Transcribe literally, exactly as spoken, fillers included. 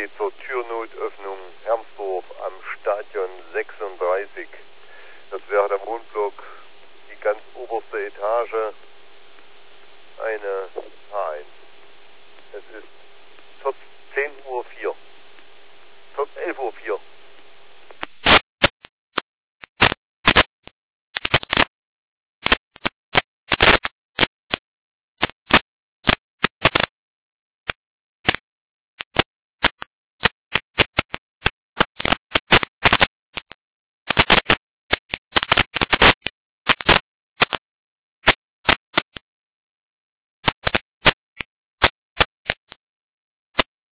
steht zur Türnotöffnung Hermsdorf am Stadion sechsunddreißig. Das wäre der Wohnblock, die ganz oberste Etage, eine H eins. Es ist